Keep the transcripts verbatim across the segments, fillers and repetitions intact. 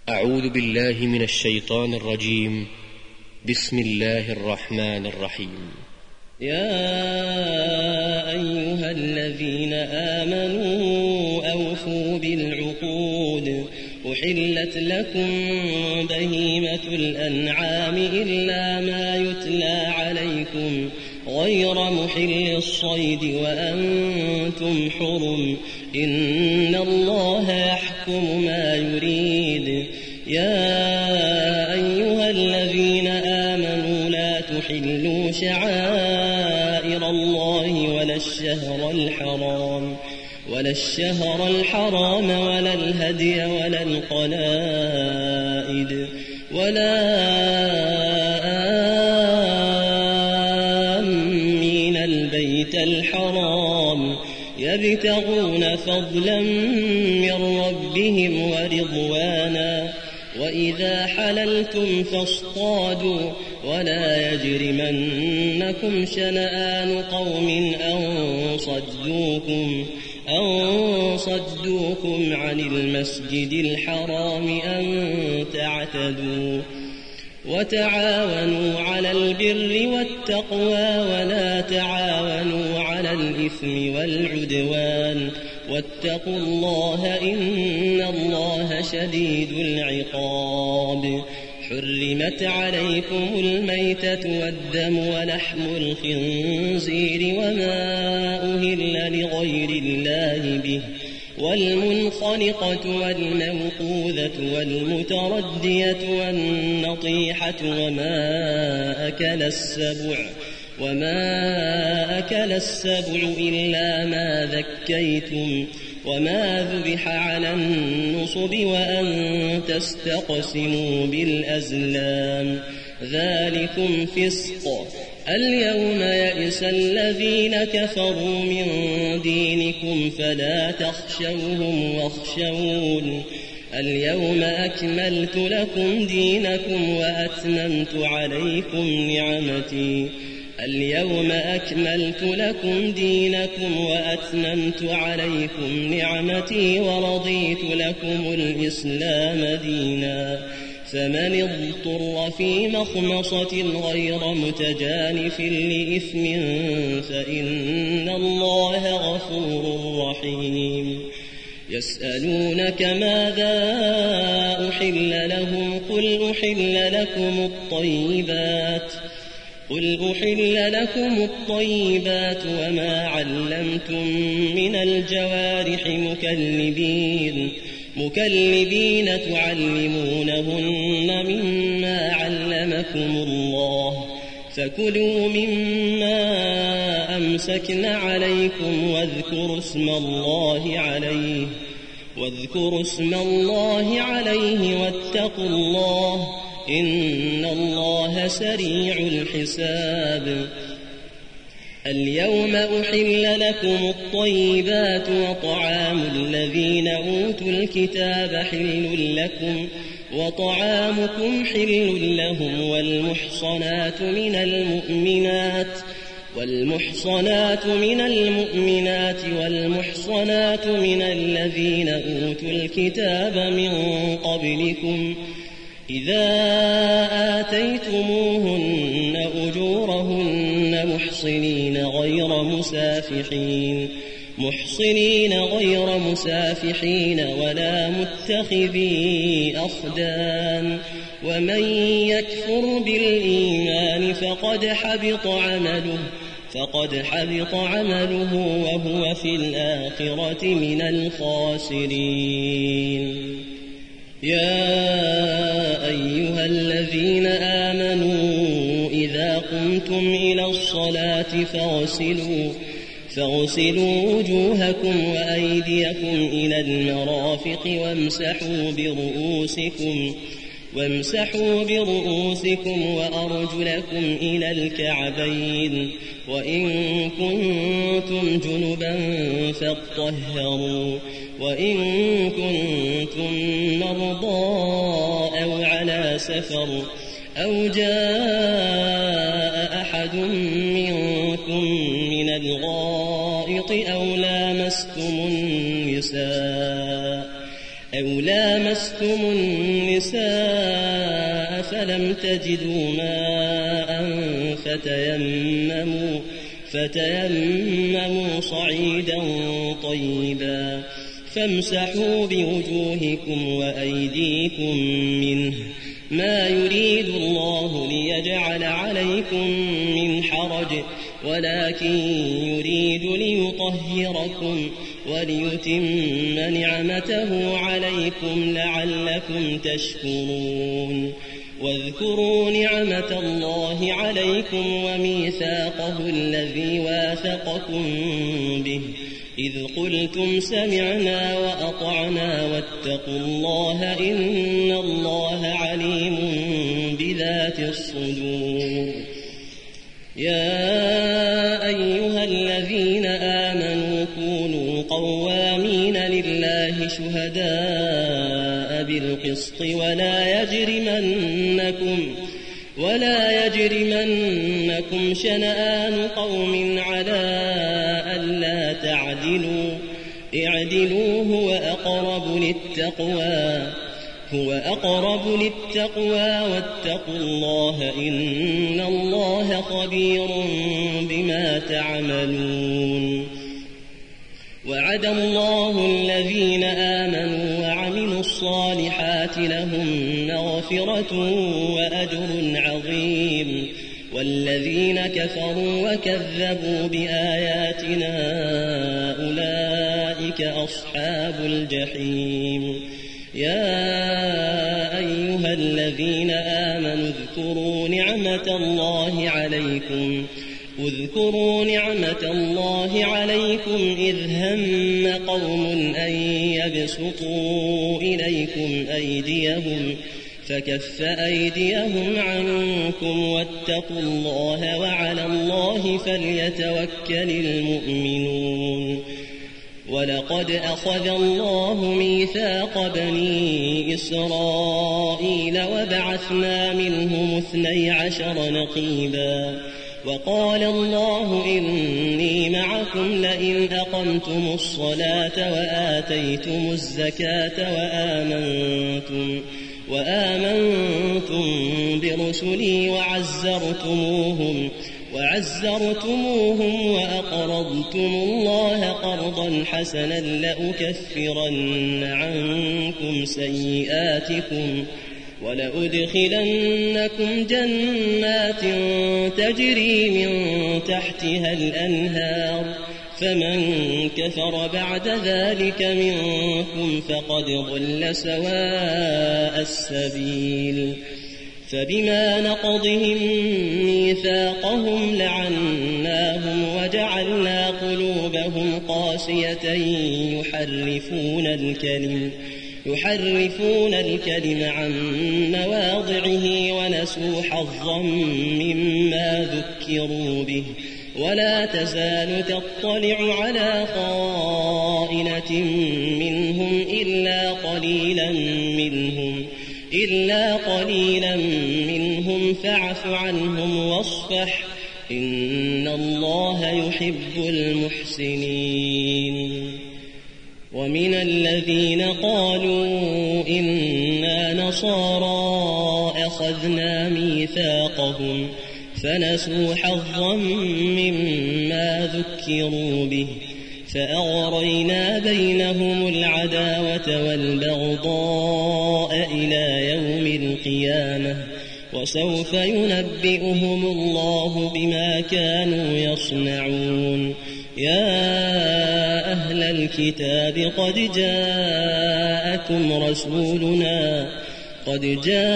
أعوذ بالله من الشيطان الرجيم. بسم الله الرحمن الرحيم. يا أيها الذين آمنوا أوفوا بالعقود أحلت لكم بهيمة الأنعام إلا ما يتلى عليكم غير محل الصيد وأنتم حرم إن الله يحكم ما يريد. يا أيها الذين آمنوا لا تحلوا شعائر الله ولا الشهر الحرام ولا الشهر الحرام ولا الهدي ولا القلائد ولا آمين البيت الحرام يبتغون فضلا من ربهم ورضوانا وإذا حللتم فاصطادوا ولا يجرمنكم شنآن قوم أن صدوكم أن صدوكم عن المسجد الحرام أن تعتدوا وتعاونوا على البر والتقوى ولا تعاونوا على الإثم والعدوان واتقوا الله إن الله شديد العقاب. حرمت عليكم الميتة والدم ولحم الخنزير وما أهل لغير الله به والمنخنقة والموقوذة والمتردية والنطيحة وما أكل السبع وما أكل السبع إلا ما ذكيتم وما ذبح على النصب وأن تستقسموا بالأزلام ذلكم فسق. اليوم يئس الذين كفروا من دينكم فلا تخشوهم واخشون اليوم أكملت لكم دينكم وأتممت عليكم نعمتي اليوم أكملت لكم دينكم وأتممت عليكم نعمتي ورضيت لكم الإسلام دينا. فمن اضطر في مخمصة غير متجانف لإثم فإن الله غفور رحيم. يسألونك ماذا أحل لهم قل أحل لكم الطيبات قل أحل لكم الطيبات وما علمتم من الجوارح مكلبين مكلبين تعلمونهن مما علمكم الله فكلوا مما أمسكن عليكم واذكروا اسم الله عليه واذكروا اسم الله عليه واتقوا الله إن الله سريع الحساب. اليوم أحل لكم الطيبات وطعام الذين أوتوا الكتاب حل لكم وطعامكم حل لهم والمحصنات من المؤمنات والمحصنات من المؤمنات والمحصنات من الذين أوتوا الكتاب من قبلكم إذا آتيتموهن أجورهن محصنين غير مسافحين محصنين غير مسافحين ولا متخذي أخدان ومن يكفر بالإيمان فقد حبط عمله فقد حبط عمله وهو في الآخرة من الخاسرين. يا أيها الذين آمنوا إذا قمتم إلى الصلاة فاغسلوا فاغسلوا وجوهكم وأيديكم إلى المرافق وامسحوا برؤوسكم وامسحوا برؤوسكم وأرجلكم إلى الكعبين وإن كنتم جنبا فاطهروا وإن كنتم مرضى أو على سفر أو جاء أحد منكم من الغائط أو لامستم النساء أو لامستم النساء فلم تجدوا ماء فتيمموا, فتيمموا صعيدا طيبا فامسحوا بوجوهكم وأيديكم منه ما يريد الله ليجعل عليكم من حرج ولكن يريد ليطهركم وليتم نعمته عليكم لعلكم تشكرون. واذكروا نعمة الله عليكم وميثاقه الذي واثقكم به إذ قلتم سمعنا وأطعنا واتقوا الله إن الله عليم بذات الصدور. يا أيها الذين آمنوا كونوا قوامين لله شهداء بالقسط ولا يجرمنكم ولا يجرمنكم شنآن قوم على ألا تعدلوا اعدلوا هو أقرب للتقوى هو أقرب للتقوى واتقوا الله إن الله خبير بما تعملون. وعد الله الذين آمنوا وعملوا الصالحات لهم مغفرة وأجر عظيم والذين كفروا وكذبوا بآياتنا أولئك أصحاب الجحيم. يا أيها الذين آمنوا اذكروا نعمة الله عليكم اذكروا نعمة الله عليكم إذ هم قوم أن يبسطوا إليكم أيديهم فكف أيديهم عنكم واتقوا الله وعلى الله فليتوكل المؤمنون. ولقد أخذ الله ميثاق بني إسرائيل وبعثنا منهم اثني عشر نقيبا وقال الله إني معكم لئن أقمتم الصلاة وآتيتم الزكاة وآمنتم, وآمنتم برسلي وعزرتموهم وعزرتموهم وأقرضتم الله قرضا حسنا لأكفرن عنكم سيئاتكم ولأدخلنكم جنات تجري من تحتها الأنهار فمن كفر بعد ذلك منكم فقد ضل سواء السبيل. فبما نقضهم ميثاقهم لعناهم وجعلنا قلوبهم قاسية يحرفون الكلم يحرفون الكلم عن مواضعه ونسوا حظا مما ذكروا به ولا تزال تطلع على خائنة منهم إلا قليلا منهم إلا قليلا منهم فاعف عنهم واصفح إن الله يحب المحسنين. ومن الذين قالوا إنا نصارى أخذنا ميثاقهم فنسوا حظا مما ذكروا به فأغرينا بينهم العداوة والبغضاء إلى يوم القيامة وسوف ينبئهم الله بما كانوا يصنعون. يا أهل الكتاب قد جاءكم رسولنا قد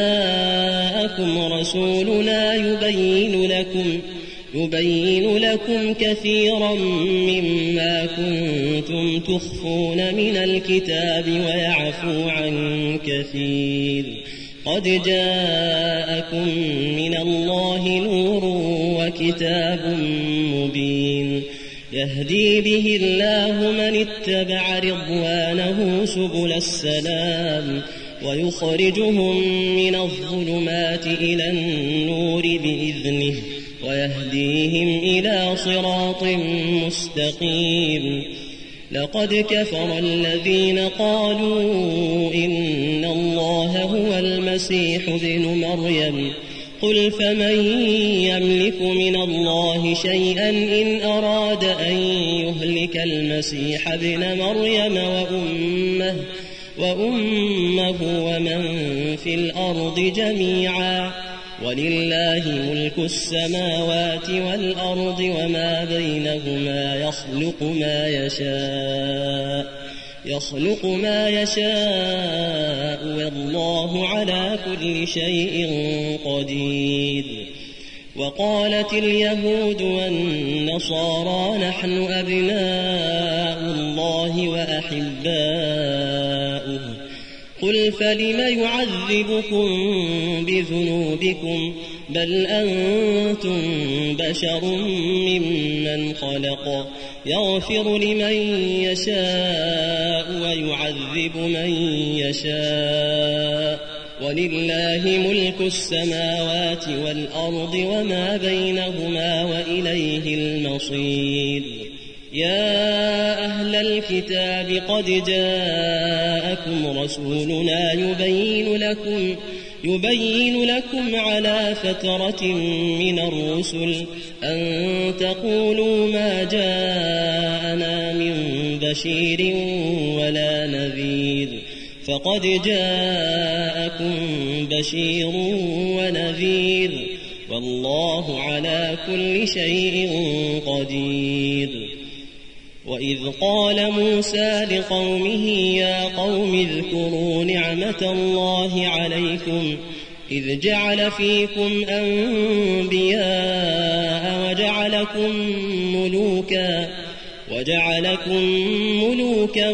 جاءكم رسولنا يبين لكم يبين لكم كثيرا مما كنتم تخفون من الكتاب ويعفو عن كثير. قد جاءكم من الله نور وكتاب مبين يهدي به الله من اتبع رضوانه سبل السلام ويخرجهم من الظلمات إلى النور بإذنه ويهديهم إلى صراط مستقيم. لقد كفر الذين قالوا إن الله هو المسيح ابن مريم قل فمن يملك من الله شيئا إن أراد أن يهلك المسيح ابن مريم وأمه, وأمه ومن في الأرض جميعا ولله ملك السماوات والأرض وما بينهما يخلق ما يشاء يخلق ما يشاء والله على كل شيء قدير. وقالت اليهود والنصارى نحن أبناء الله وأحباؤه قل فلم يعذبكم بذنوبكم بل أنتم بشر ممن خلق يغفر لمن يشاء ويعذب من يشاء ولله ملك السماوات والأرض وما بينهما وإليه المصير. يا أهل الكتاب قد جاءكم رسولنا يبين لكم يبين لكم على فترة من الرسل أن تقولوا ما جاءنا من بشير ولا نذير فقد جاءكم بشير ونذير والله على كل شيء قدير. وإذ قال موسى لقومه يا قوم اذكروا نعمة الله عليكم إذ جعل فيكم أنبياء وجعلكم ملوكا وجعلكم ملوكا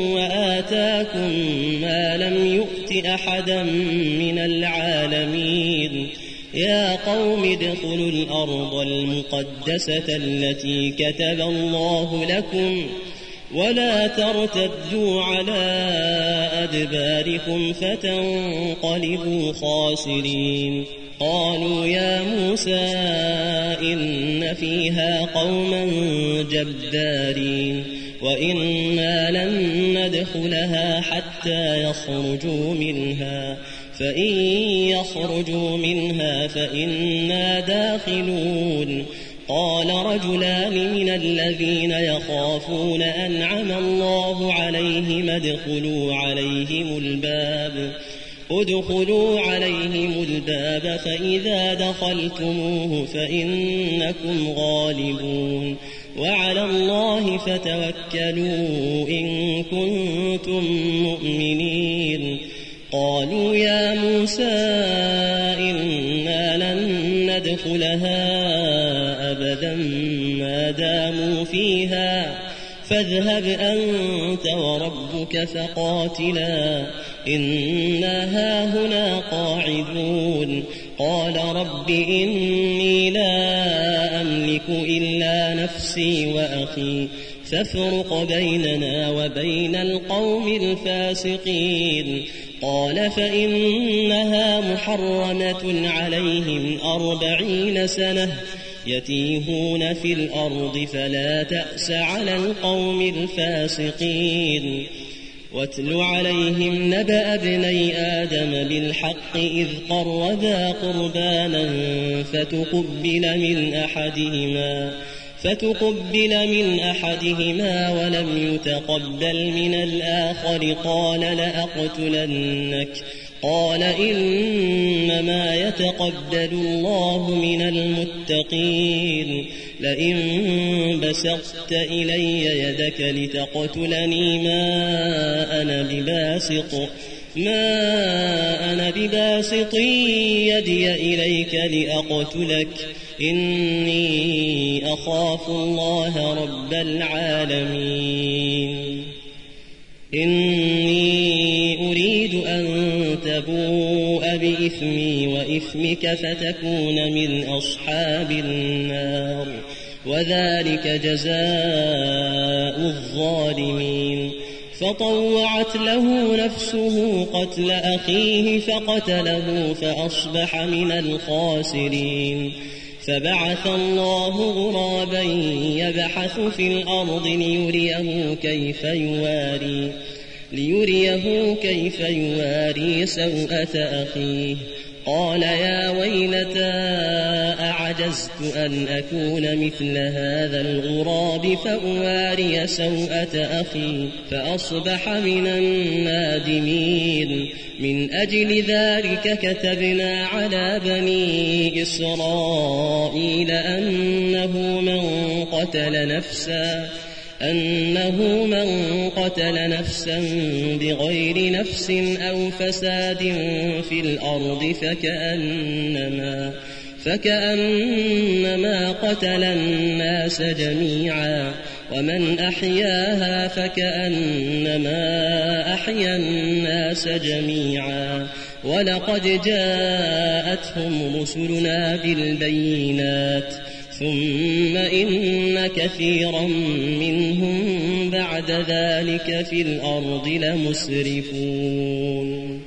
وآتاكم ما لم يؤت أحدا من العالمين. يا قوم ادخلوا الأرض المقدسة التي كتب الله لكم ولا ترتدوا على أدباركم فتنقلبوا خاسرين. قالوا يا موسى إن فيها قوما جبارين وإنا لن ندخلها حتى يخرجوا منها فإن يخرجوا منها فإنا داخلون. قال رجلان من الذين يخافون أنعم الله عليهم ادخلوا عليهم الباب ادخلوا عليهم الباب فإذا دخلتموه فإنكم غالبون وعلى الله فتوكلوا إن كنتم مؤمنين. قالوا يا موسى إنا لن ندخلها أبدا ما داموا فيها فاذهب أنت وربك فقاتلا إنا هاهنا قاعدون. قال رب إني لا أملك إلا نفسي وأخي فافرق بيننا وبين القوم الفاسقين. قال فإنها محرمة عليهم أربعين سنة يتيهون في الأرض فلا تأس على القوم الفاسقين. واتل عليهم نبأ ابني آدم بالحق إذ قربا قربانا فتقبل من أحدهما فتقبل من أحدهما ولم يتقبل من الآخر قال لأقتلنك قال إنما يتقبل الله من المتقين. لئن بسطت إلي يدك لتقتلني ما أنا بباسط ما أنا بباسط يدي إليك لأقتلك إني أخاف الله رب العالمين. إني أريد أن تبوء بإثمي وإثمك فتكون من أصحاب النار وذلك جزاء الظالمين. فطوعت له نفسه قتل أخيه فقتله فأصبح من الخاسرين. فبعث الله غرابا يبحث في الأرض ليريه كيف يواري ليريه كيف يواري سوءة أخيه قال يا ويلتى أعجزت أن أكون مثل هذا الغراب فأواري سوءة أخي فأصبح من النادمين من أجل ذلك كتبنا على بني إسرائيل أنه من قتل نفسا أنه من قتل نفسا بغير نفس أو فساد في الأرض فكأنما فكأنما قتل الناس جميعا ومن أحياها فكأنما أحيا الناس جميعا ولقد جاءتهم رسلنا بالبينات ثم إن كثيرا منهم بعد ذلك في الأرض لمسرفون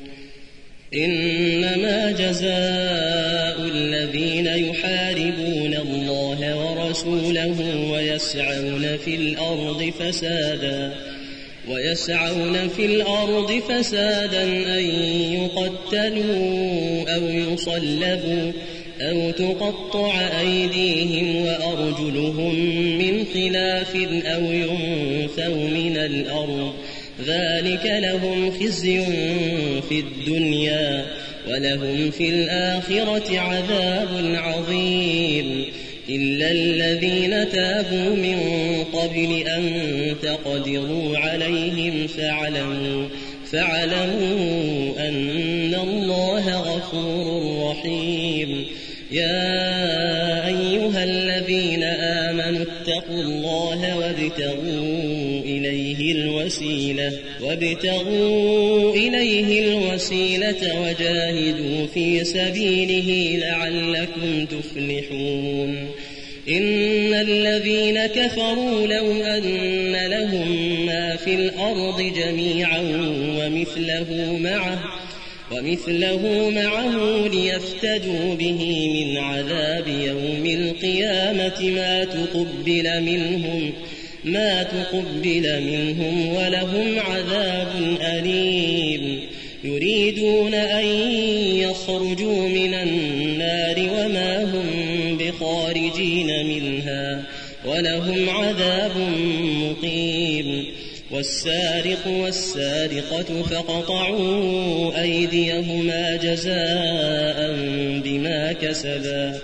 إنما جزاء الذين يحاربون الله ورسوله ويسعون في الأرض فسادا ويسعون في الأرض فسادا أن يقتلوا أو يصلبوا أو تقطع أيديهم وأرجلهم من خلاف أو ينفوا من الأرض ذلك لهم خزي في الدنيا ولهم في الآخرة عذاب عظيم إلا الذين تابوا من قبل أن تقدروا عليهم فاعلموا فاعلموا أن الله غفور رحيم يا أيها الذين آمنوا اتقوا الله وابتغوا إليه الوسيلة وابتغوا إليه الوسيلة وجاهدوا في سبيله لعلكم تفلحون إن الذين كفروا لو أن لهم ما في الأرض جميعا ومثله معه ومثله معه ليفتدوا به من عذاب يوم القيامة ما تقبل منهم ما تقبل منهم ولهم عذاب أليم يريدون أن يخرجوا من النار وما هم بخارجين منها ولهم عذاب مقيم والسارق والسارقة فقطعوا أيديهما جزاء بما كسبا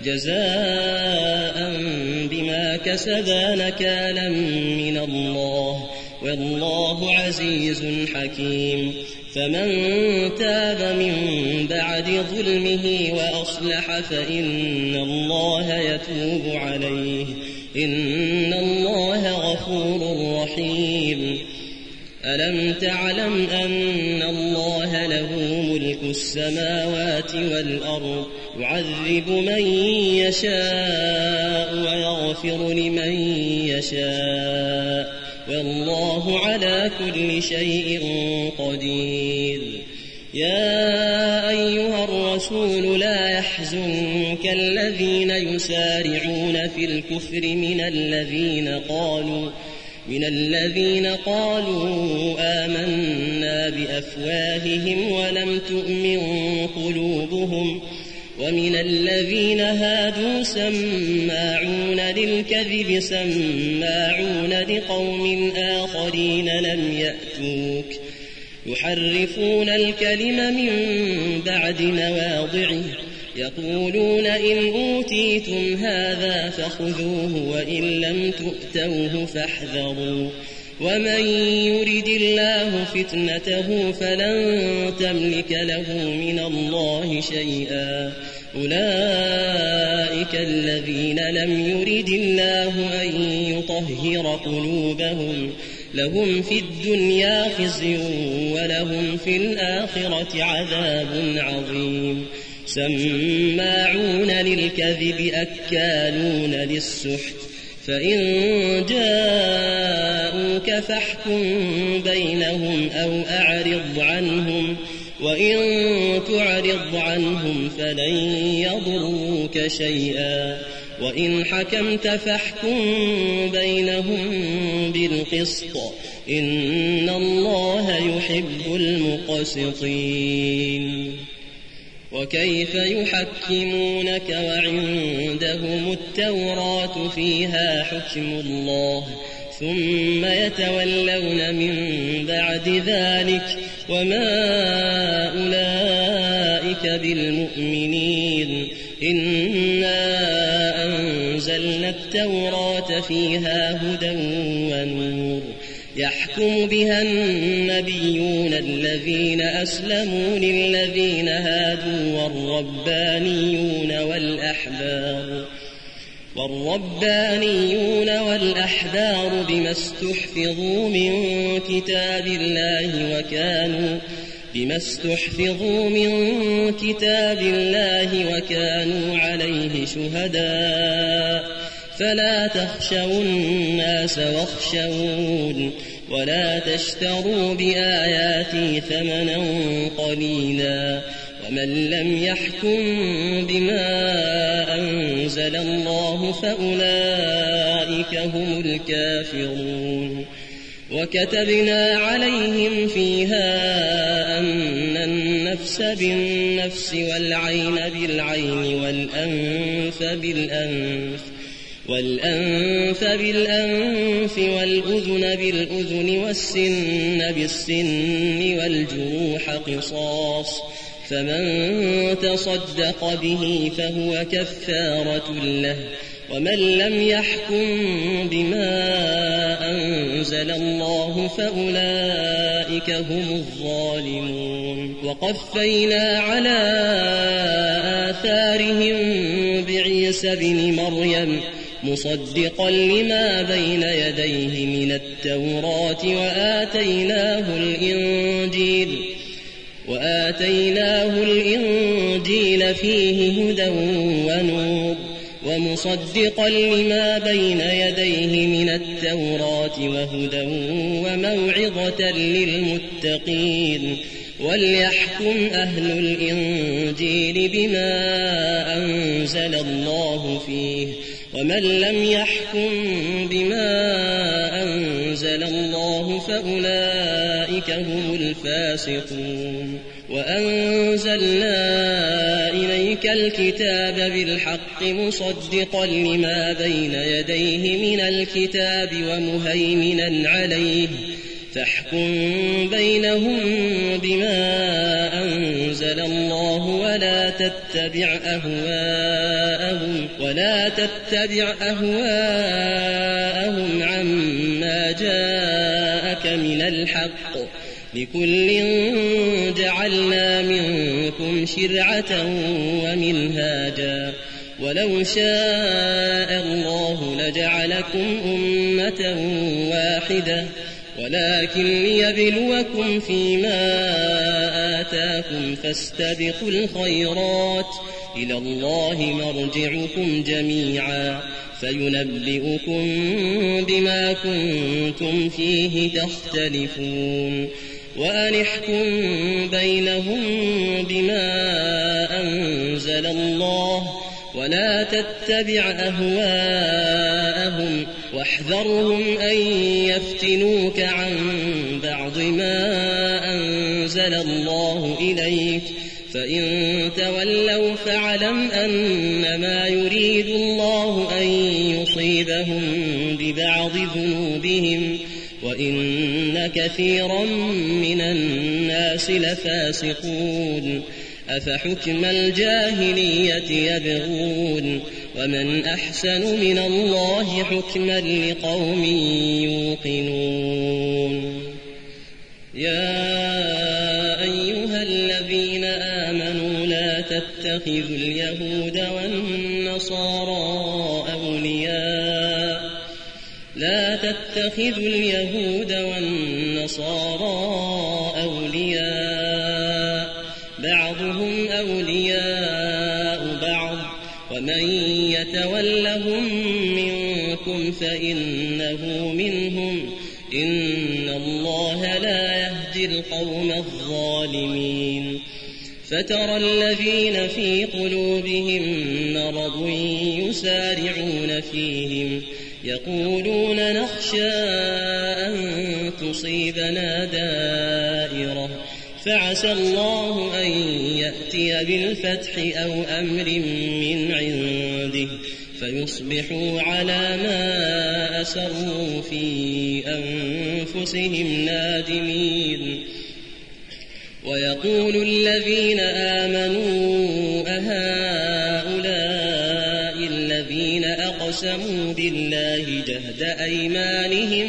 جزاء بما كسبا نكالا من الله والله عزيز حكيم فمن تاب من بعد ظلمه وأصلح فإن الله يتوب عليه إن الله غفور رحيم ألم تعلم أن الله له ملك السماوات والأرض يعذب من يشاء ويغفر لمن يشاء والله على كل شيء قدير يا أيها الرسول لا يحزنك الذين يسارعون في الكفر من الذين قالوا من الذين قالوا آمنا بأفواههم ولم تؤمن قلوبهم ومن الذين هادوا سماعون للكذب سماعون لقوم آخرين لم يأتوك يحرفون الكلم من بعد مواضعه يقولون إن أوتيتم هذا فخذوه وإن لم تؤتوه فاحذروا ومن يرد الله فتنته فلن تملك له من الله شيئا أولئك الذين لم يرد الله أن يطهر قلوبهم لهم في الدنيا خزي ولهم في الآخرة عذاب عظيم سماعون للكذب أكالون للسحت فإن جاءوك فاحكم بينهم أو أعرض عنهم وإن تعرض عنهم فلن يضروك شيئا وإن حكمت فاحكم بينهم بالقسط إن الله يحب المقسطين. وكيف يحكمونك وعندهم التوراة فيها حكم الله ثم يتولون من بعد ذلك وما أولئك بالمؤمنين. إنا أنزلنا التوراة فيها هدى ونور يحكم بها النبيون الذين أسلموا للذين هادوا والربانيون والأحبار والربانيون والأحبار بما استحفظوا من كتاب الله وكانوا بما استحفظوا من كتاب الله وكانوا عليه شهداء فلا تخشوا الناس واخشون ولا تشتروا بآياتي ثمنا قليلا ومن لم يحكم بما أنزل الله فأولئك هم الكافرون. وكتبنا عليهم فيها أن النفس بالنفس والعين بالعين والأنف بالأنف والأنف بالأنف والأذن بالأذن والسن بالسن والجروح قصاص فمن تصدق به فهو كفارة له ومن لم يحكم بما أنزل الله فأولئك هم الظالمون. وقفينا على آثارهم بعيسى ابن مريم مصدقا لما بين يديه من التوراة وآتيناه الإنجيل وآتيناه الإنجيل فيه هدى ونور ومصدقا لما بين يديه من التوراة وهدى وموعظة للمتقين. وليحكم أهل الإنجيل بما أنزل الله فيه ومن لم يحكم بما أنزل الله فأولئك هم الفاسقون. وأنزلنا إليك الكتاب بالحق مصدقا لما بين يديه من الكتاب ومهيمنا عليه فاحكم بينهم بما أنزل الله ولا تتبع أهواءهم ولا تتبع أهواءهم عما جاءك من الحق لكل جعلنا منكم شرعة ومنهاجا ولو شاء الله لجعلكم أمة واحدة ولكن ليبلوكم فيما آتاكم فاستبقوا الخيرات إلى الله مرجعكم جميعا فينبئكم بما كنتم فيه تختلفون. وأن احكم بينهم بما أنزل الله ولا تتبع أهواءهم واحذرهم أن يفتنوك عن بعض ما أنزل الله إليك فإن تولوا فاعلم أنما يريد الله أن يصيبهم ببعض ذنوبهم وإن كثيرا من الناس لفاسقون. أفحكم الجاهلية يبغون ومن أحسن من الله حكما لقوم يوقنون. يا أيها الذين آمنوا لا تتخذوا اليهود والنصارى أولياء لا تتخذوا اليهود والنصارى أولياء بعضهم أولياء بعض ومن يتولهم منكم فإنه منهم إن الله لا يهدي تهدي القوم الظالمين فترى الذين في قلوبهم مرض يسارعون فيهم يقولون نخشى أن تصيبنا دائرة فعسى الله أن يأتي بالفتح أو أمر من عنده فيصبحوا على ما أسروا في أنفسهم نادمين ويقول الذين آمنوا أهؤلاء الذين أقسموا بالله جهد أيمانهم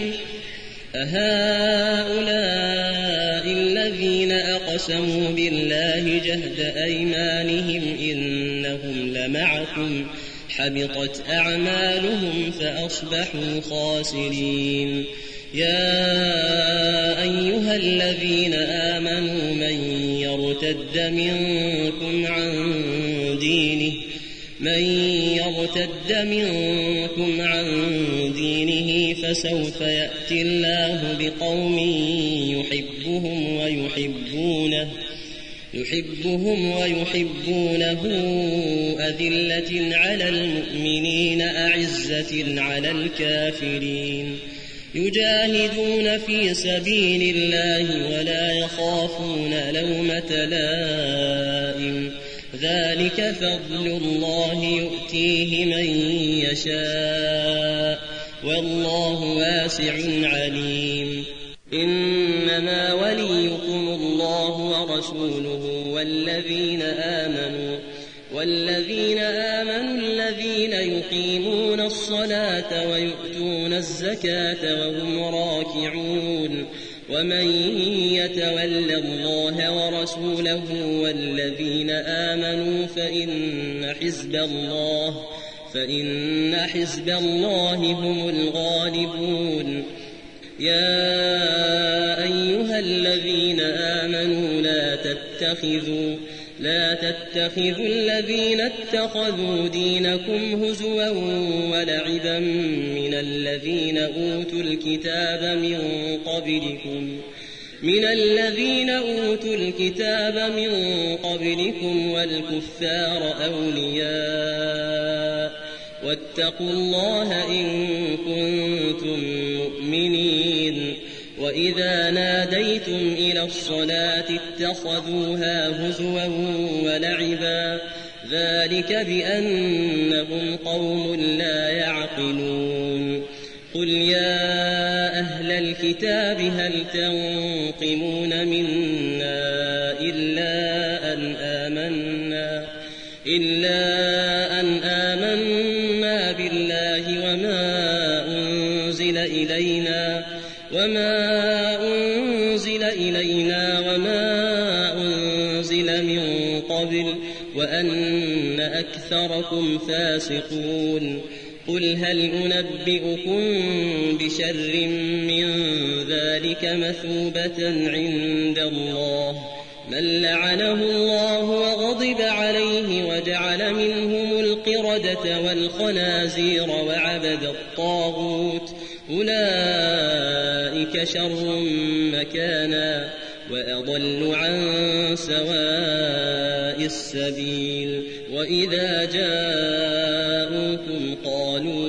أهؤلاء الذين أقسموا بالله جهد أيمانهم إنهم لمعكم حبطت أعمالهم فأصبحوا خاسرين يا أيها الذين آمنوا من يرتد منكم عن دينه من يرتد منكم عن دينه فسوف يأتي الله بقوم يحبهم ويحبونه يحبهم ويحبونه أذلة على المؤمنين أعزة على الكافرين يجاهدون في سبيل الله ولا يخافون لومة لائم ذلك فضل الله يؤتيه من يشاء والله واسع عليم إنما وليكم الله ورسوله والذين آمنوا والذين آمنوا الذين يقيمون الصلاة ويؤتون الزكاة وهم راكعون ومن يتول الله ورسوله والذين آمنوا فإن حزب الله فإن حزب الله هم الغالبون يا أيها الذين آمنوا لا تتخذوا لا تتخذوا الذين اتخذوا دينكم هزوا ولعبا من الذين أوتوا الكتاب من قبلكم من الذين أوتوا الكتاب من قبلكم والكفار أولياء واتقوا الله إن كنتم مؤمنين وإذا ناديتم إلى الصلاة اتخذوها هزوا ولعبا ذلك بأنهم قوم لا يعقلون قل يا أهل الكتاب هل تنقمون منا إلا أن آمنا إلا أن آمنا بالله وما أنزل إلينا وما أنزل إلينا وما أنزل من قبل وأن أكثركم فاسقون قل هل أنبئكم بشر من ذلك مثوبة عند الله من لعنه الله وغضب عليه وجعل منهم القردة والخنازير وعبد الطاغوت أولئك شر مكانا وأضل عن سواء السبيل وإذا جاءوكم قالوا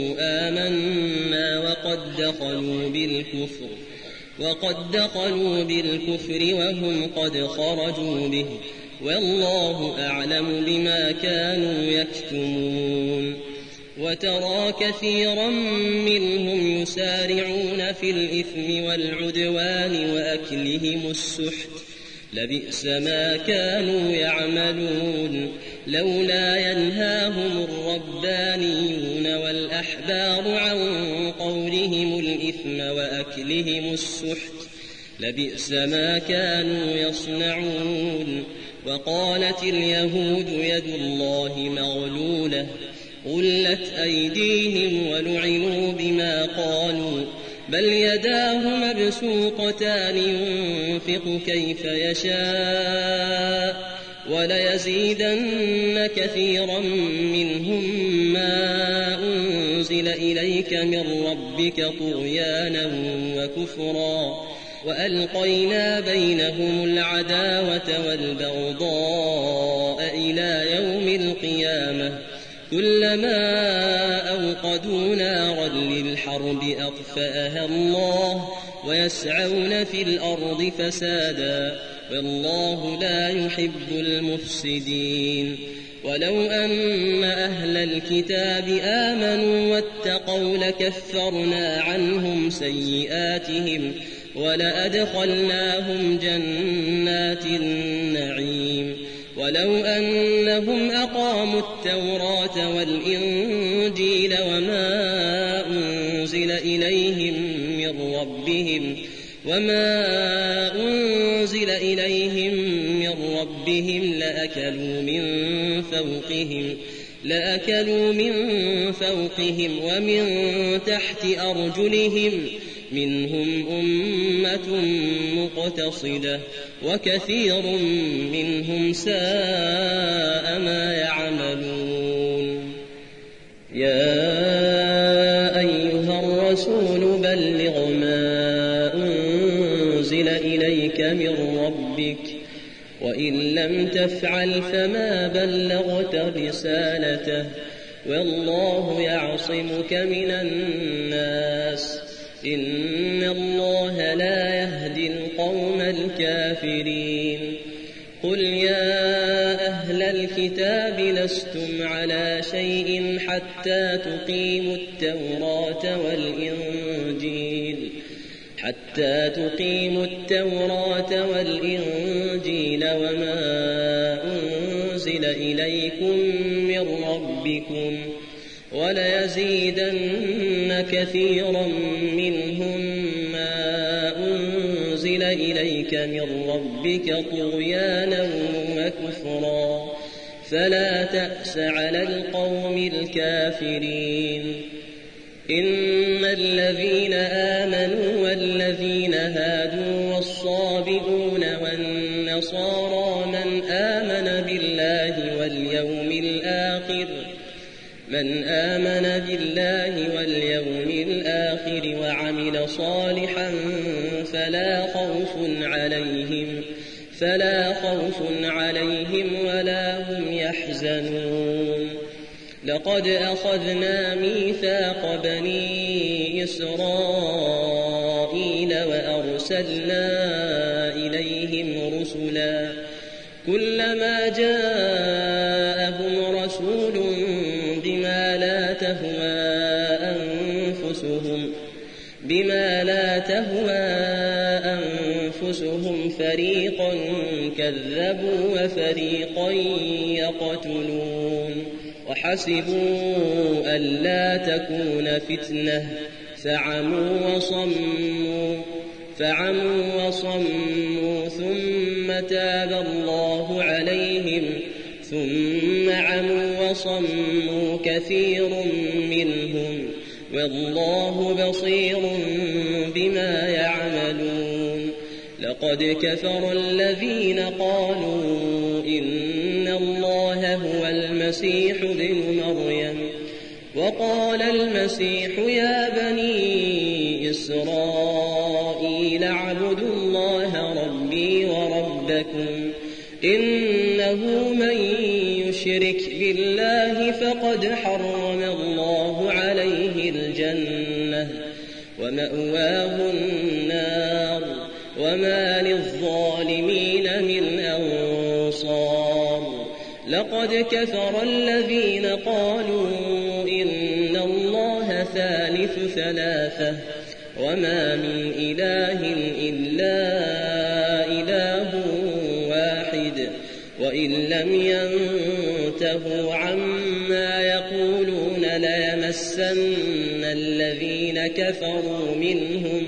آمنا وقد دخلوا بالكفر وقد دخلوا بالكفر وهم قد خرجوا به والله أعلم بما كانوا يكتمون وترى كثيرا منهم يسارعون في الإثم والعدوان وأكلهم السحت لبئس ما كانوا يعملون لولا ينهاهم الربانيون والأحبار عن قولهم الإثم وأكلهم السحت لبئس ما كانوا يصنعون وقالت اليهود يد الله مغلولة غلت أيديهم ولعنوا بما قالوا بل يداه مبسوطتان ينفق كيف يشاء وليزيدن كثيرا منهم ما أنزل إليك من ربك طغيانا وكفرا وألقينا بينهم العداوة والبغضاء إلى يوم القيامة كلما أوقدوا نارا للحرب أطفأها الله ويسعون في الأرض فسادا والله لا يحب المفسدين ولو أن أهل الكتاب آمنوا واتقوا لكفرنا عنهم سيئاتهم ولأدخلناهم جنات النعيم ولو أنهم أقاموا التوراة والإنجيل وما أنزل إليهم من ربهم وما أنزل إليهم من ربهم لأكلوا من فوقهم لأكلوا من فوقهم ومن تحت أرجلهم منهم أمة مقتصدة وكثير منهم ساء ما يعملون يا أيها الرسول بلغ ما أنزل إليك من ربك وإن لم تفعل فما بلغت رسالته والله يعصمك من الناس إن الله لا يهدي القوم الكافرين قل يا أهل الكتاب لستم على شيء حتى تقيموا التوراة والإنجيل حتى تقيموا التوراة والإنجيل وما أنزل إليكم من ربكم وليزيدن كثيرا منهم ما أنزل إليك من ربك طغيانا وكفرا فلا تأس على القوم الكافرين إن الذين آمنوا والذين هادوا والصابئون والنصارى من آمن بالله واليوم الآخر من آمن بالله واليوم الآخر وعمل صالحا فلا خوف عليهم فلا خوف عليهم ولا هم يحزنون لقد أخذنا ميثاق بني إسرائيل وأرسلنا إليهم رسلا كلما جاءهم رسول بما لا تهوى أنفسهم بما لا تهوى أنفسهم فريقا كذبوا وفريقا يقتلون وحسبوا ألا تكون فتنة فعموا وصموا فعموا وصموا ثم تاب الله عليهم ثم عموا وصموا كثير منهم والله بصير بما يعملون لقد كفر الذين قالوا إن الله هو المسيح ابن مريم وقال المسيح يا بني إسرائيل اعبدوا الله ربي وربكم إنه من يشرك بالله فقد حرم الله عليه الجنة ومأواه النار وما للظالمين من أنصار لقد كفر الذين قالوا إن الله ثالث ثلاثة وما من إله إلا إله واحد وإن لم ينتهوا عما يقولون ليمسن الذين كفروا منهم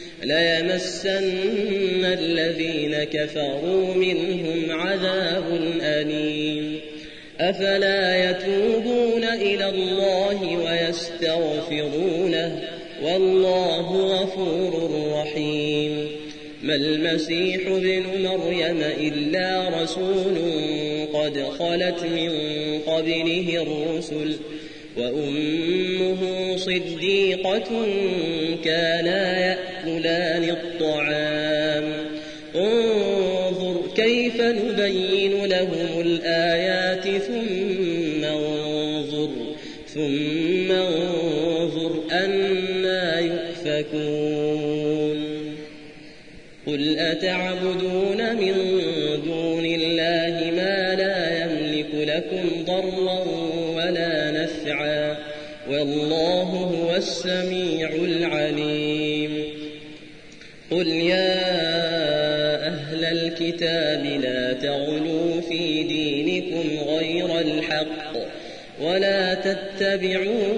ليمسن الذين كفروا منهم عذاب أليم أفلا يتوبون إلى الله ويستغفرونه والله غفور رحيم ما المسيح ابن مريم إلا رسول قد خلت من قبله الرسل وأمه صديقة كانا يأكلان الطعام انظر كيف نبين لهم الآيات ثم انظر ثم انظر أنا يؤفكون قل أتعبدون من دون الله ما لا يملك لكم ضرا ولا نفعا والله هو السميع العليم قل يا أهل الكتاب لا تغلوا في دينكم غير الحق ولا تتبعوا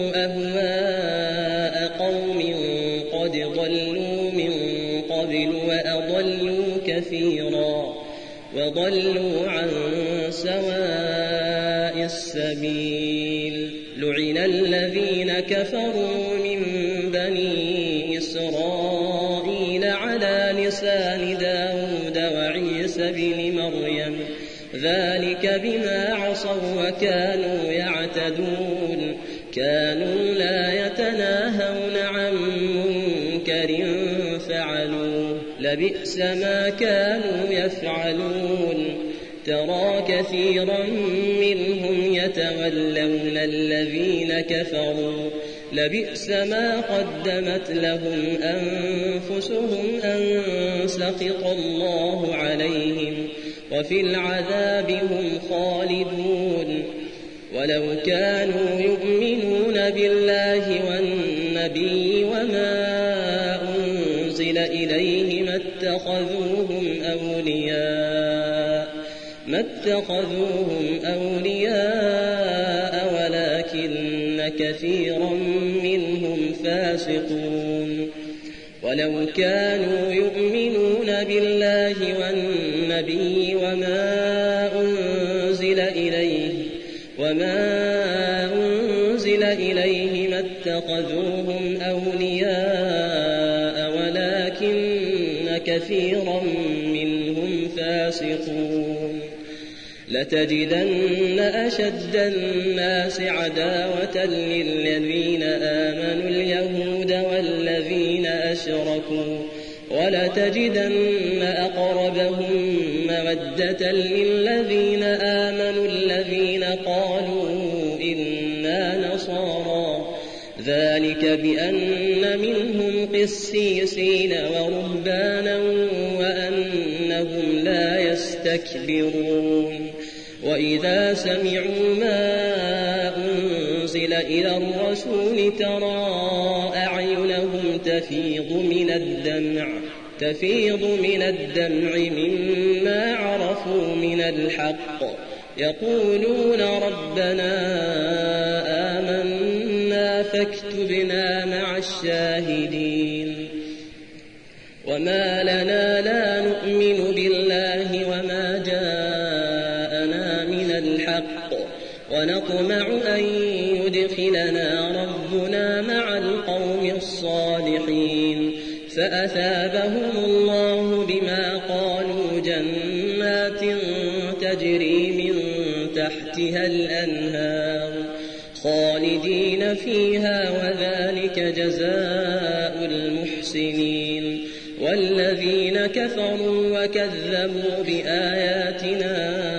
أهواء قوم قد ضلوا من قبل وأضلوا كثيرا وضلوا عن سواء السبيل لعن الذين كفروا من بني إسرائيل على لسان داود وعيسى بن مريم ذلك بما عصوا وكانوا يعتدون كانوا لا يتناهون عن منكر فعلوه لبئس ما كانوا يفعلون ترى كثيرا منهم يتولون الذين كفروا لبئس ما قدمت لهم أنفسهم أن سخط الله عليهم وفي العذاب هم خالدون ولو كانوا يؤمنون بالله والنبي وما أنزل إليه ما اتخذوهم أولياء ما اتخذوهم أولياء ولكن كثيرا منهم فاسقون ولو كانوا يؤمنون بالله والنبي وما أنزل إليه وما أنزل إليه ما اتخذوهم أولياء ولكن كثيرا منهم فاسقون لتجدن أشد الناس عداوة للذين آمنوا اليهود والذين أشركوا ولتجدن أقربهم مودة للذين آمنوا الذين قالوا إنا نصارى ذلك بأن منهم قسيسين ورهبانا وأنهم لا يستكبرون وإذا سمعوا ما أنزل إلى الرسول ترى أعينهم تفيض من الدمع تفيض من الدمع مما عرفوا من الحق يقولون ربنا آمنا فاكتبنا مع الشاهدين وما لنا لا نؤمن بالله وما جاءنا من الحق ونطمع أن يدخلنا ربنا مع القوم الصالحين فأثابهم الله بما قالوا جنات تجري من تحتها الأنهار خالدين فيها وذلك جزاء المحسنين والذين كفروا وكذبوا بآياتنا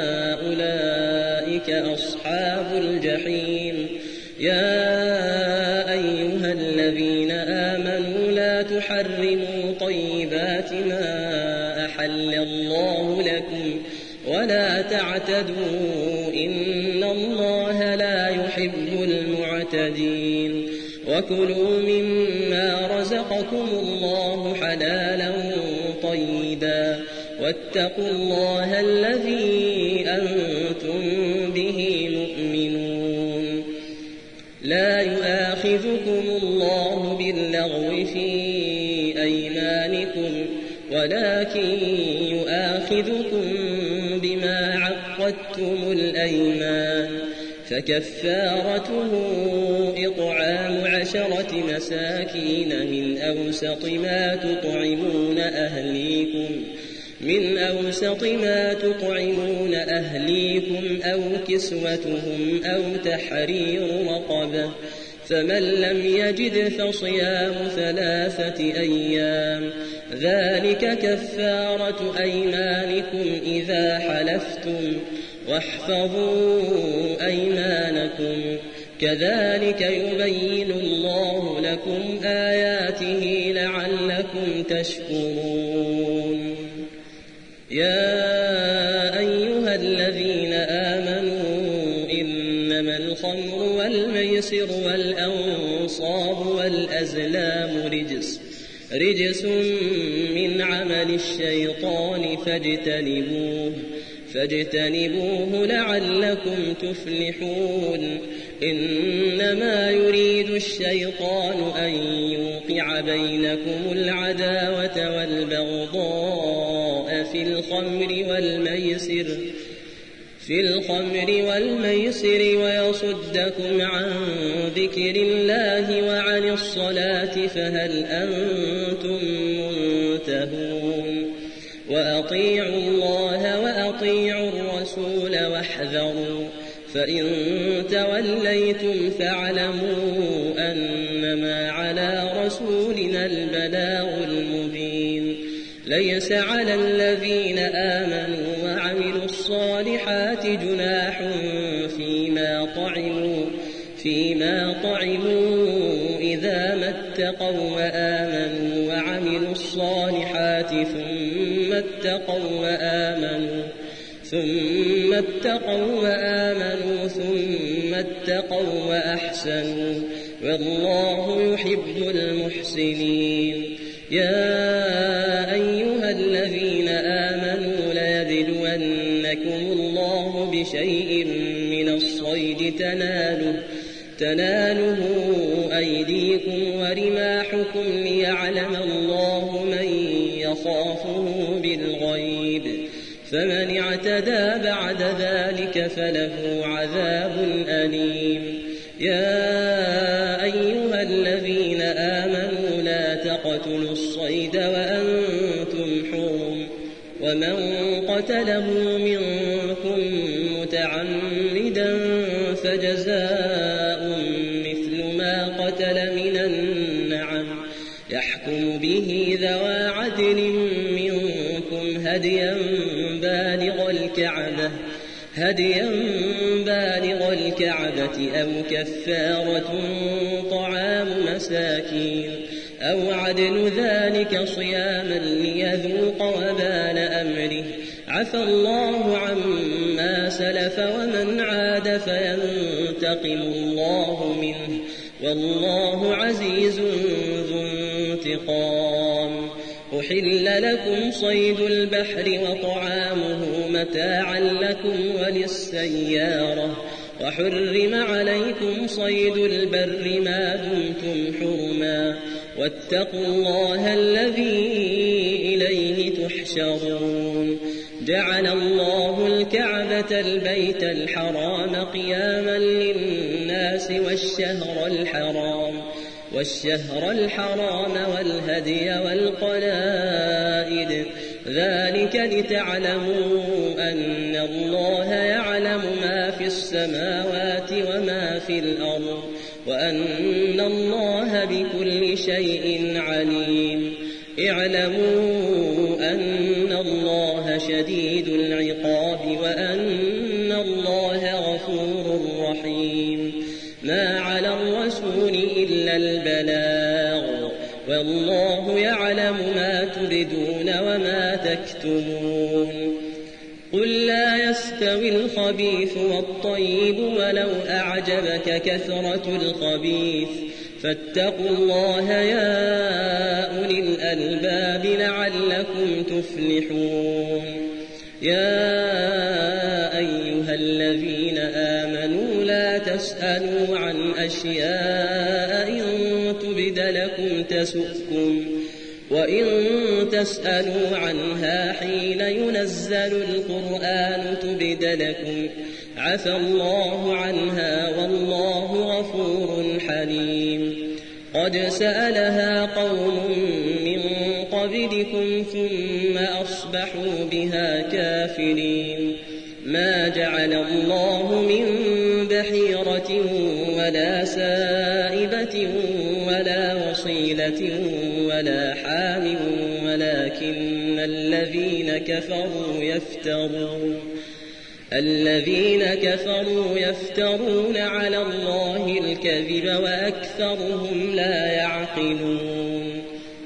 أولئك أصحاب الجحيم يا أيها الذين آمنوا لا تحرموا طيبات ما أحل الله لكم ولا تعتدوا إن الله لا يحب المعتدين وكلوا مما رزقكم الله حلالا طيبا واتقوا الله الذي أنتم به مؤمنون لا يؤاخذكم الله باللغو في أيمانكم ولكن يؤاخذكم بما عقدتم الأيمان فكفارته إطعام عشرة مساكين من أوسط ما تطعمون أهليكم من أوسط ما تطعمون أهليكم أو كسوتهم أو تحرير رقبة، فمن لم يجد فصيام ثلاثة أيام، ذلك كفارة أيمانكم إذا حلفتم، واحفظوا أيمانكم، كذلك يبين الله لكم آياته لعلكم تشكرون. يا أيها الذين آمنوا إنما الخمر والميسر والأنصاب والأزلام رجس رجس من عمل الشيطان فاجتنبوه فاجتنبوه لعلكم تفلحون. إنما يريد الشيطان أن يوقع بينكم العداوة والبغضاء في الخمر والميسر في الخمر والميسر ويصدكم عن ذكر الله وعن الصلاة فهل أنتم منتهون. وأطيعوا الله وأطيعوا الرسول واحذروا، فإن توليتم فاعلموا أنما على رسولنا البلاغ المبين. ليس على الذين آمنوا وعملوا الصالحات جناح فيما طعموا فيما طعموا إذا ما اتقوا وآمنوا وعملوا الصالحات ثم اتقوا وآمنوا ثم اتقوا وآمنوا ثم اتقوا وأحسنوا، والله يحب المحسنين. يا أيها الذين آمنوا ليبلونكم الله بشيء من الصيد تناله تناله أيديكم ورماحكم ليعلم الله من يخافه بالغيب، فمن اعتدى بعد ذلك فله عذاب أليم. يا أيها الذين آمنوا لا تقتلوا الصيد وأنتم حرم، ومن قتله منكم متعمدا فجزاء مثل ما قتل من النعم، يحكم به ذوى عدل منكم هديا بالغ الكعبة هديا بالغ الكعبة أو كفارة طعام مساكين أو عدل ذلك صياما ليذوق وبال أمره. عفى الله عما سلف ومن عاد فينتقم الله منه، والله عزيز ذو انتقام. أحل لكم صيد البحر وطعامه متاعا لكم وللسيارة، وحرم عليكم صيد البر ما دمتم حرما، واتقوا الله الذي إليه تحشرون. جعل الله الكعبة البيت الحرام قياما للناس والشهر الحرام والشهر الحرام والهدي والقلائد، ذلك لتعلموا أن الله يعلم ما في السماوات وما في الأرض، وأن الله بكل شيء عليم. اعلموا أن الله شديد العقاب وأن الله غفور رحيم. ما على الرسول إلا البلاغ، والله يعلم ما تبدون وما تكتمون. قل لا يستوي الخبيث والطيب ولو أعجبك كثرة الخبيث، فاتقوا الله يا أولي الألباب لعلكم تفلحون. يا أيها الذين آمنوا لا تسألوا عن أشياء إن تبد لكم تسؤكم، وإن تسألوا عنها حين ينزل القرآن تبد لكم عفى الله عنها والله غفور حليم. قد سألها قوم من قبلكم ثم أصبحوا بها كافرين ما جعل الله من بحيرة ولا سائبة ولا وصيلة ولا حام ولكن الذين كفروا يفترون الذين كفروا يفترون على الله الكذب وأكثرهم لا يعقلون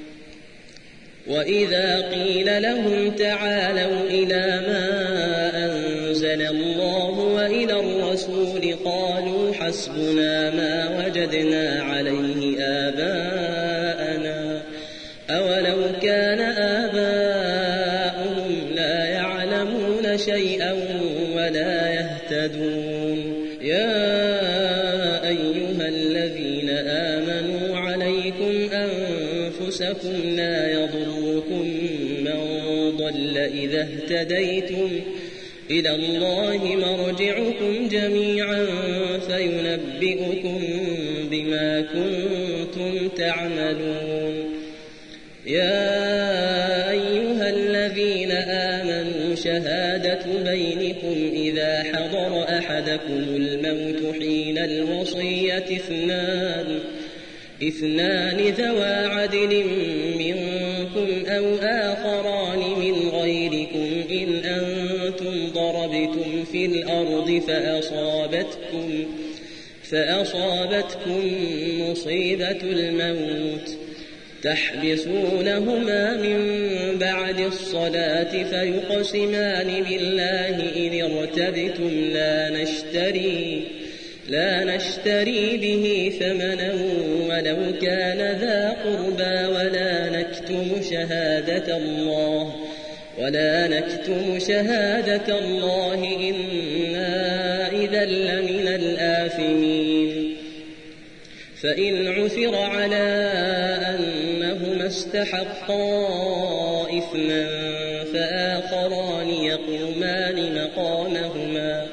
وإذا قيل لهم تعالوا إلى ما أنزل الله وإلى الرسول قالوا حسبنا ما وجدنا عليه آباءنا أولو كان آباؤهم لا يعلمون شيئا ولا يهتدون يا أيها الذين آمنوا عليكم أنفسكم لا يضركم من ضل إذا اهتديتم إلى الله مرجعكم جميعا فينبئكم بما كنتم تعملون يا أيها الذين آمنوا شهادة بينكم إذا حضر أحدكم الموت حين الوصية اثنان اثنان ذوى عدل منكم أو آخران من غيركم إن أنتم ضربتم في الأرض فأصابتكم فأصابتكم مصيبة الموت تحبسونهما من بعد الصلاة فيقسمان بالله إن ارتبتم لا نشتري لا نشتري به ثمنا ولو كان ذا قربى ولا نكتم شهادة الله ولا نكتم شهادة الله إنا إذا لمن الآثمين فإن عثر على أنهما استحقا إثما فآخران يقومان مقامهما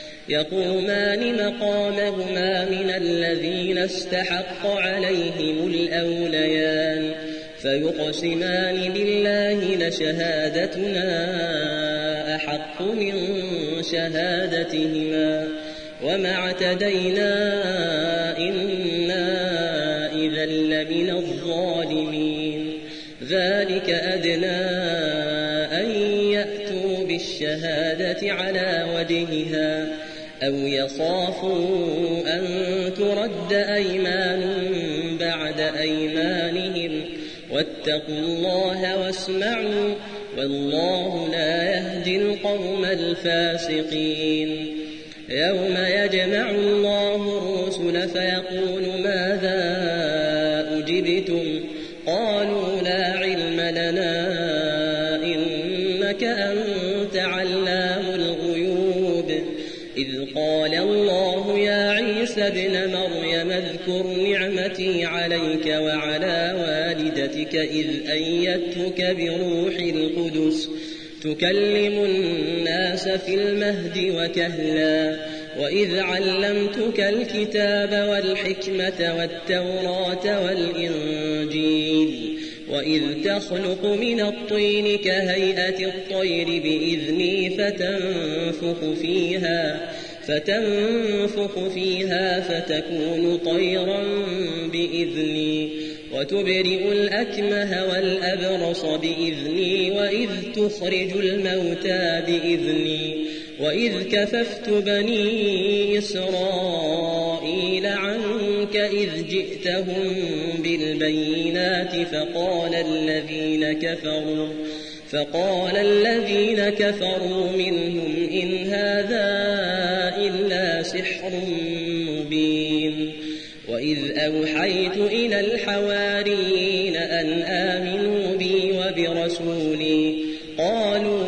يقومان مقامهما من الذين استحق عليهم الأوليان فيقسمان بالله لشهادتنا أحق من شهادتهما وما اعتدينا إنا إذا لمن الظالمين ذلك أدنى أن يأتوا بالشهادة على وجهها أو يخافوا أن ترد أيمان بعد أيمانهم واتقوا الله واسمعوا والله لا يهدي القوم الفاسقين يوم يجمع الله الرسل فيقول ماذا أجبتم قالوا لا علم لنا إنك أنت علام الغيوب إذ قال الله يا عيسى ابن مريم اذكر نعمتي عليك وعلى والدتك إذ أيدتك بروح القدس تكلم الناس في المهد وكهلا وإذ علمتك الكتاب والحكمة والتوراة والإنجيل وإذ تخلق من الطين كهيئة الطير بإذني فتنفخ فيها فتنفخ فيها فتكون طيرا بإذني وتبرئ الأكمه والأبرص بإذني وإذ تخرج الموتى بإذني وإذ كففت بني إسرائيل عنك إذ جئتهم بالبينات فقال الذين كفروا فقال الذين كفروا منهم إن هذا إلا سحر مبين وإذ أوحيت إلى الحواريين أن آمنوا بي وبرسولي قالوا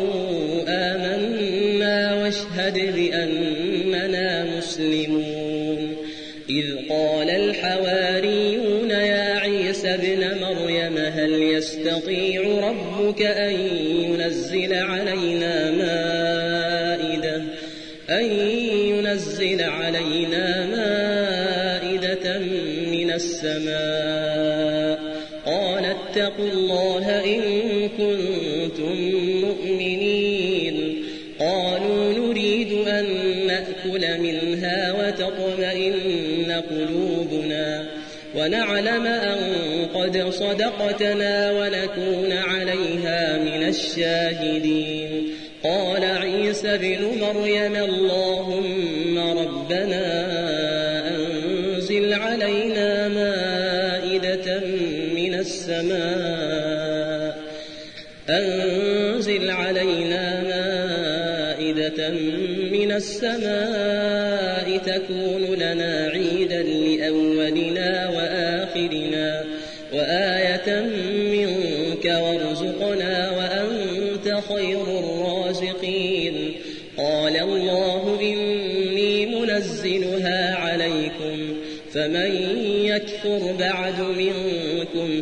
آمنا واشهد بأننا مسلمون إذ قال الحواريون يا عيسى ابن مريم هل يستطيع ربك أن ينزل علينا مائدة أن ينزل علينا مائدة من السماء قال واتقوا الله إن كنتم مؤمنين قالوا نريد أن نأكل منها وتطمئن قلوبنا ونعلم أن قد صدقتنا ونكون عليها من الشاهدين قال عيسى ابن مريم اللهم ربنا أنزل علينا مائدة من السماء أنزل علينا مائدة من السماء تكون لنا عيدا لأولنا وآخرنا وآية منك وارزقنا وأنت خير الرازقين قال الله إني منزلها عليكم فمن يكفر بعد منكم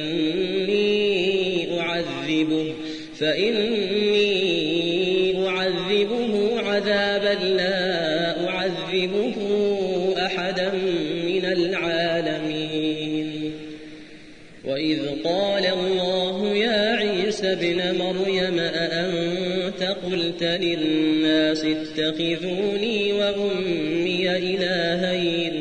فإني أعذبه فإني أعذبه عذابا لا أعذبه أحدا من العالمين وإذ قال الله يا عيسى ابن مريم أأنت قلت للناس اتخذوني وأمي إلهين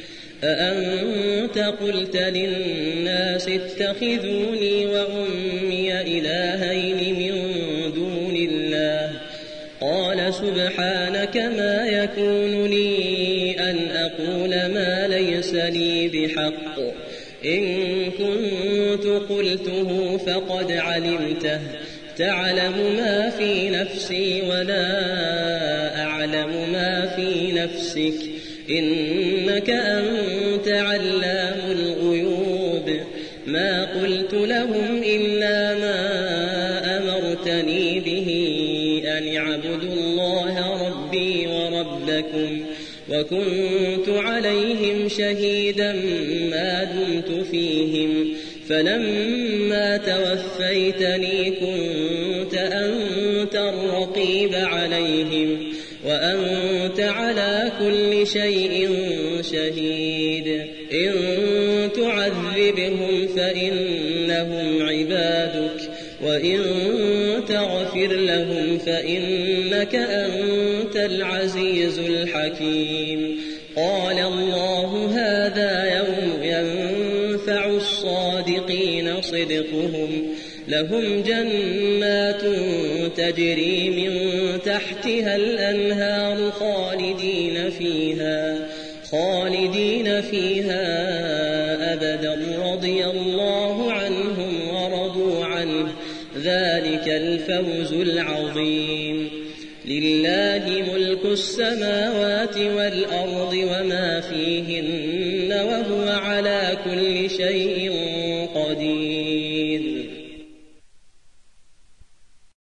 أأنت قلت للناس اتخذوني وأمي إلهين من دون الله قال سبحانك ما يكون لي أن أقول ما ليس لي بحق إن كنت قلته فقد علمته تعلم ما في نفسي ولا أعلم ما في نفسك إنك أنت علام الغيوب ما قلت لهم إلا ما أمرتني به أن اعبدوا الله ربي وربكم وكنت عليهم شهيدا ما دمت فيهم فلما توفيتني كنت أنت الرقيب عليهم وأنت على كل شيء شهيد إن تعذبهم فإنهم عبادك وإن تغفر لهم فإنك أنت العزيز الحكيم قال الله هذا يوم ينفع الصادقين صدقهم لهم جنات تجري من تحتها الأنهار خالدين فيها خالدين فيها أبدا رضي الله عنهم ورضوا عنه ذلك الفوز العظيم لله ملك السماوات والأرض وما فيهن وهو على كل شيء